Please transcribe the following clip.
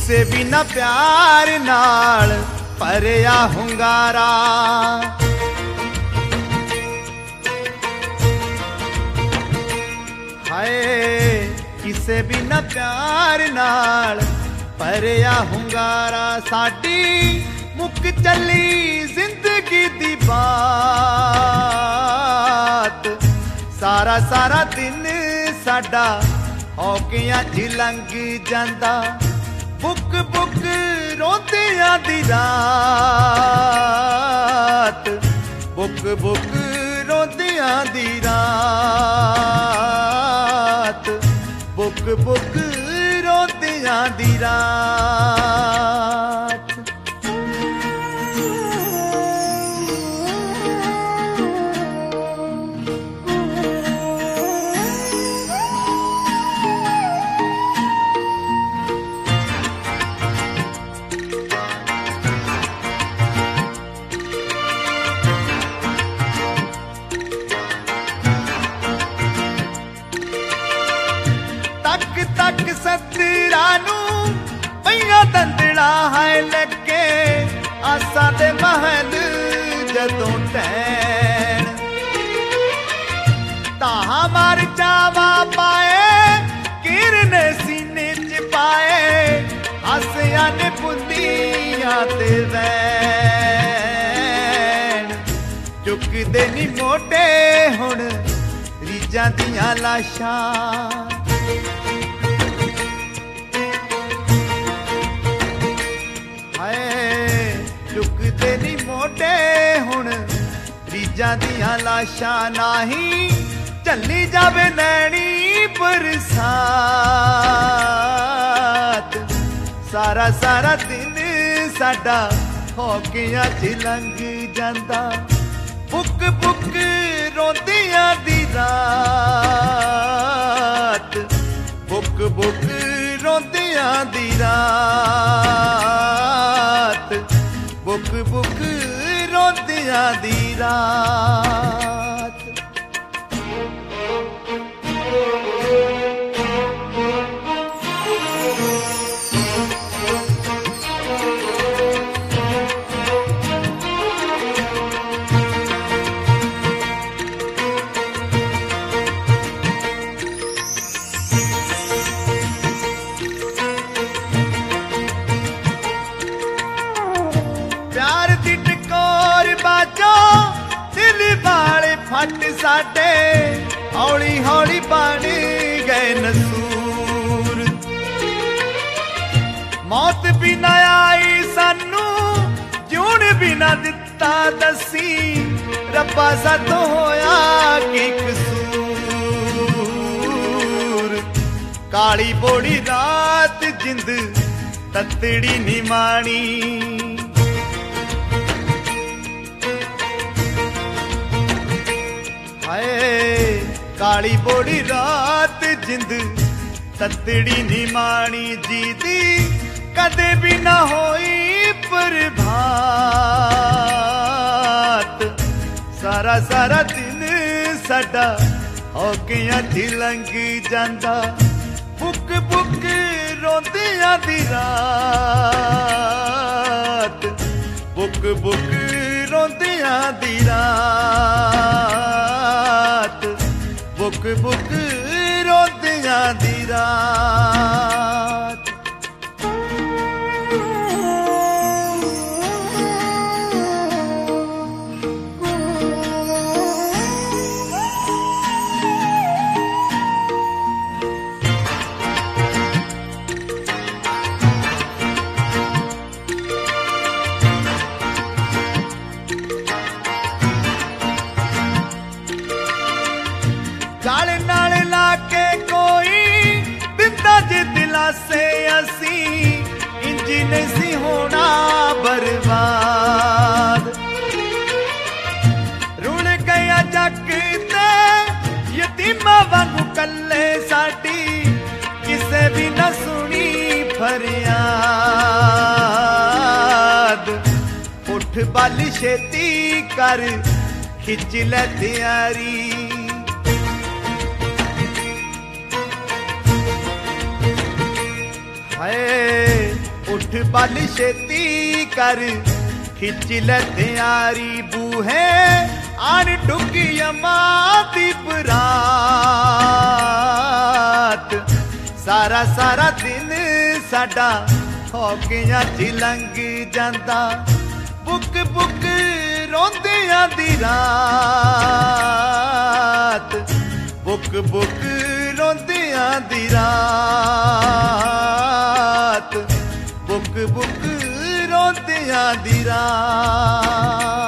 ਕਿਸੇ ਵੀ ਨਾ ਪਿਆਰ ਨਾਲ ਭਰਿਆ ਹੁੰਗਾਰਾ। ਹਾਏ ਕਿਸੇ ਵੀ ਨਾ ਪਿਆਰ ਨਾਲ ਭਰਿਆ ਹੁੰਗਾਰਾ। ਸਾਡੀ ਮੁੱਕ ਚੱਲੀ ਜ਼ਿੰਦਗੀ ਦੀ ਬਾਤ, ਸਾਰਾ ਸਾਰਾ ਦਿਨ ਸਾਡਾ ਹੌਕਿਆਂ 'ਚ ਲੰਘ ਜਾਂਦਾ। ਬੁੱਕ ਬੁੱਕ ਰੋਂਦਿਆਂ ਦੀ ਰਾਤ, ਬੁੱਕ ਬੁੱਕ ਰੋਂਦਿਆਂ ਦੀ ਰਾਤ, ਬੁੱਕ ਬੁੱਕ ਰੋਂਦਿਆਂ ਦੀ ਰਾਤ। ਤੱਕ ਤੱਕ ਸੱਤਰਾਂ ਨੂੰ ਪਈਆਂ ਦੰਦੜਾ ਹੈ ਲੱਗੇ, ਆਸਾਂ ਦੇ ਮਹਲ ਜਦੋਂ ਟੈਣ। ਤਾਹਾਂ ਮਾਰ ਚਾਵਾ ਪਾਏ, ਕਿਰਨੇ ਸੀਨੇ 'ਚ ਪਾਏ, ਹੱਸਿਆਂ ਨੇ ਬੁੰਦੀਆਂ ਤੇ ਵੈਣ। ਚੁੱਕਦੇ ਨੀ ਮੋਢੇ ਹੁਣ ਰੀਝਾਂ ਦੀਆਂ ਲਾਸ਼ਾਂ। ਚੁੱਕਦੇ ਨੀ ਮੋਢੇ ਹੁਣ ਰੀਝਾਂ ਦੀਆਂ ਲਾਸ਼ਾਂ। ਨਾਹੀਂ ਝੱਲੀ ਜਾਵੇ ਨੈਣੀ ਬਰਸਾਤ, ਸਾਰਾ ਸਾਰਾ ਦਿਨ ਸਾਡਾ ਹੌਕਿਆਂ 'ਚ ਲੰਘ ਜਾਂਦਾ। ਬੁੱਕ ਬੁੱਕ ਰੋਂਦਿਆਂ ਦੀ ਰਾਤ, ਬੁੱਕ ਬੁੱਕ ਰੋਂਦਿਆਂ ਦੀ ਰਾਤ, ਬੁੱਕ ਬੁੱਕ ਰੋਂਦਿਆਂ ਦੀ ਰਾਤ। ਪਿਆਰ ਦੀ ਟਕੋਰ ਬਾਜੋ ਦਿਲ ਵਾਲੇ ਫੱਟ ਸਾਡੇ, ਹੌਲੀ ਹੌਲੀ ਬਣ ਗਏ ਨਸੂਰ। ਮੌਤ ਵੀ ਨਾ ਆਈ ਸਾਨੂੰ, ਜਿਉਣ ਵੀ ਨਾ ਦਿੱਤਾ ਦੱਸੀ, ਰੱਬਾ ਸਾਥੋਂ ਹੋਇਆ ਕੀ ਕਸੂਰ। ਕਾਲੀ ਬੋੜੀ ਰਾਤ ਜਿੰਦ ਤਤੜੀ ਨੀ ਮਾਣੀ, ਹਾਏ ਕਾਲੀ ਬੋੜੀ ਰਾਤ ਜਿੰਦ ਤਤੜੀ ਨੀ ਮਾਣੀ। ਜੀਦੀ ਕਦੇ ਵੀ ਨਾ ਹੋਈ ਪ੍ਰਭਾਤ, ਸਾਰਾ ਸਾਰਾ ਦਿਨ ਸਾਡਾ ਹੌਕਿਆਂ 'ਚ ਲੰਘ ਜਾਂਦਾ। ਬੁੱਕ ਬੁੱਕ ਰੋਂਦਿਆਂ ਦੀ ਰਾਤ, ਬੁੱਕ ਬੁੱਕ ਰੋਂਦਿਆਂ ਦੀ ਰਾਤ, ਬੁੱਕ ਬੁੱਕ ਰੋਂਦਿਆਂ ਦੀ ਰਾਤ। ਗਲ ਨਾਲ ਲਾ ਕੇ ਕੋਈ ਦਿੰਦਾ ਜੇ ਦਿਲਾਸੇ, ਅਸੀਂ ਇੰਜ ਨਹੀਂ ਸੀ ਹੋਣਾ ਬਰਬਾਦ। ਰੁਲ ਗਿਆ ਜੱਗ ਤੇ ਯਤੀਮਾਂ ਵਾਂਗੂ ਕੱਲੇ, ਸਾਡੀ ਕਿਸੇ ਵੀ ਨਾ ਸੁਣੀ ਫਰਿਆਦ। ਉੱਠ ਬਲ ਛੇਤੀ ਕਰ ਖਿੱਚ ਲੈ ਤਿਆਰੀ, ਹਾਏ उठ बल छेती कर खिच ले तैयारी बूहे आन टुकी अम्मां दी बरात। सारा सारा दिन साडा हौकियां च लंघ जांदा बुक बुक रोंदियां दी रात। बुक बुक रोंदियां दी रात। बुक बुक रोंदियां दी रात।